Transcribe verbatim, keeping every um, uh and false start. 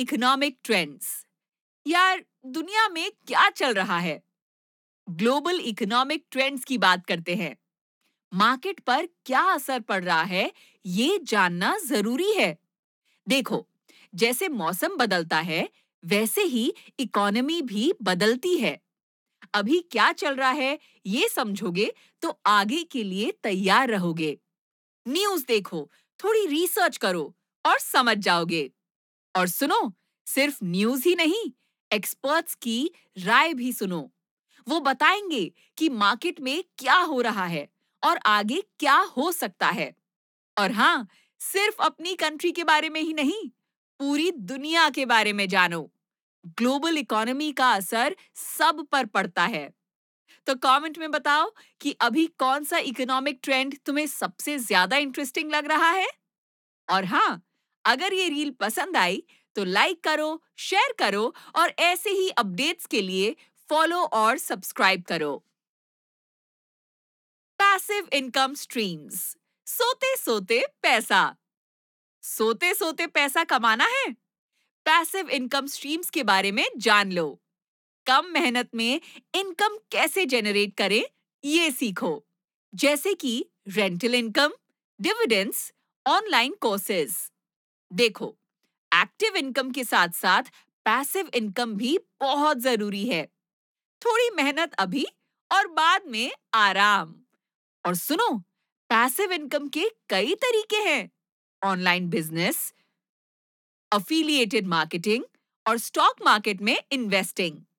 Economic trends. यार, दुनिया में क्या चल रहा है? ग्लोबल इकोनॉमिक ट्रेंड्स की बात करते हैं। मार्केट पर क्या असर पड़ रहा है, ये जानना जरूरी है। देखो, जैसे मौसम बदलता है, वैसे ही इकोनॉमी भी बदलती है। अभी क्या चल रहा है, ये समझोगे तो आगे के लिए तैयार रहोगे। न्यूज़ देखो, थोड़ी रिसर्च करो और समझ जाओगे। और सुनो, सिर्फ न्यूज़ ही नहीं, एक्सपर्ट्स की राय भी सुनो। वो बताएंगे कि मार्केट में क्या हो रहा है और आगे क्या हो सकता है। और हाँ, सिर्फ अपनी कंट्री के बारे में ही नहीं, पूरी दुनिया के बारे में जानो। ग्लोबल इकोनॉमी का असर सब पर पड़ता है। तो कमेंट में बताओ कि अभी कौन सा इकोनॉमिक ट्रेंड तुम्हें सबसे ज्यादा इंटरेस्टिंग लग रहा है। और हाँ, अगर ये रील पसंद आई तो लाइक करो, शेयर करो और ऐसे ही अपडेट्स के लिए फॉलो और सब्सक्राइब करो। Passive income streams. सोते सोते पैसा। सोते सोते पैसा कमाना है? पैसिव इनकम स्ट्रीम्स के बारे में जान लो। कम मेहनत में इनकम कैसे जनरेट करें, ये सीखो। जैसे कि rental income, dividends, online courses. देखो, एक्टिव इनकम के साथ साथ पैसिव इनकम भी बहुत जरूरी है। थोड़ी मेहनत अभी और बाद में आराम। और सुनो, पैसिव इनकम के कई तरीके हैं। ऑनलाइन बिजनेस, अफिलिएटेड मार्केटिंग और स्टॉक मार्केट में इन्वेस्टिंग।